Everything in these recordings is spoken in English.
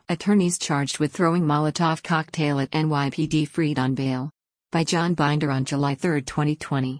Attorneys charged with throwing Molotov cocktail at NYPD freed on bail. By John Binder on July 3, 2020.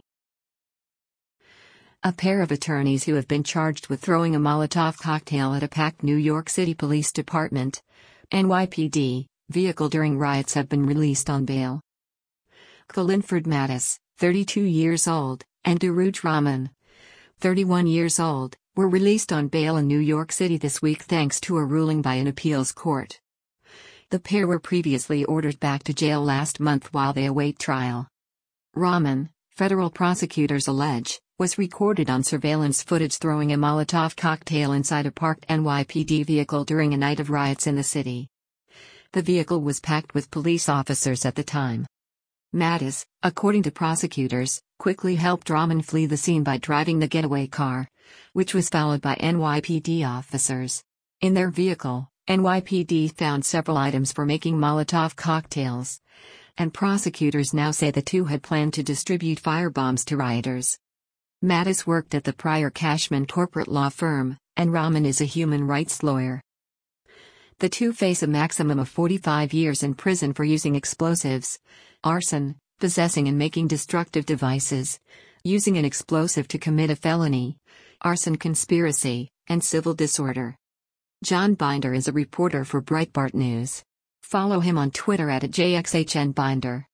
A pair of attorneys who have been charged with throwing a Molotov cocktail at a packed New York City Police Department (NYPD) vehicle during riots have been released on bail. Linford Mattis, 32 years old, and Daruj Rahman, 31 years old, were released on bail in New York City this week thanks to a ruling by an appeals court. The pair were previously ordered back to jail last month while they await trial. Rahman, federal prosecutors allege, was recorded on surveillance footage throwing a Molotov cocktail inside a parked NYPD vehicle during a night of riots in the city. The vehicle was packed with police officers at the time. Mattis, according to prosecutors, quickly helped Rahman flee the scene by driving the getaway car, which was followed by NYPD officers. In their vehicle, NYPD found several items for making Molotov cocktails, and prosecutors now say the two had planned to distribute firebombs to rioters. Mattis worked at the Pryor Cashman corporate law firm, and Rahman is a human rights lawyer. The two face a maximum of 45 years in prison for using explosives, arson, possessing and making destructive devices, using an explosive to commit a felony, arson conspiracy, and civil disorder. John Binder is a reporter for Breitbart News. Follow him on Twitter @JXHNBinder.